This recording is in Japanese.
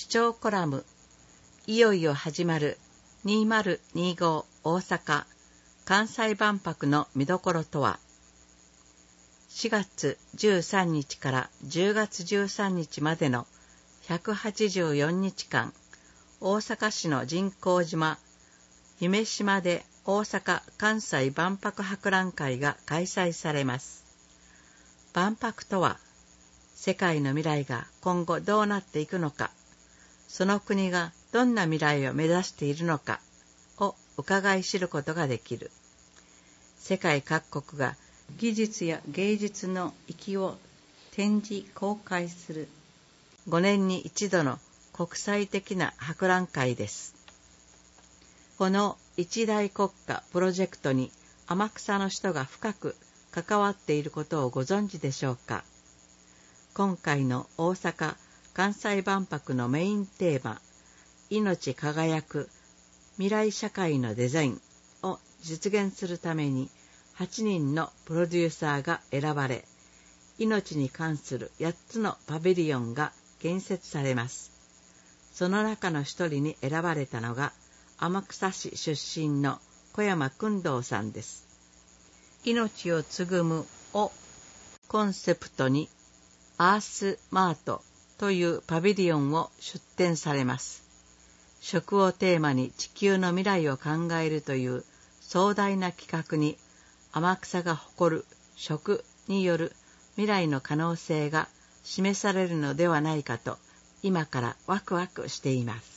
視聴コラム、いよいよ始まる2025大阪・関西万博の見どころとは。4月13日から10月13日までの184日間、大阪市の人工島、夢洲で大阪・関西万博博覧会が開催されます。万博とは、世界の未来が今後どうなっていくのか、その国がどんな未来を目指しているのかを伺い知ることができる。世界各国が技術や芸術の域を展示公開する5年に一度の国際的な博覧会です。この一大国家プロジェクトに天草の人が深く関わっていることをご存知でしょうか。今回の大阪・関西万博のメインテーマ、命輝く未来社会のデザインを実現するために8人のプロデューサーが選ばれ、命に関する8つのパビリオンが建設されます。その中の一人に選ばれたのが天草市出身の小山薫堂さんです。命を紡ぐをコンセプトにアースマートというパビリオンを出展されます。食をテーマに地球の未来を考えるという壮大な企画に、天草が誇る食による未来の可能性が示されるのではないかと、今からワクワクしています。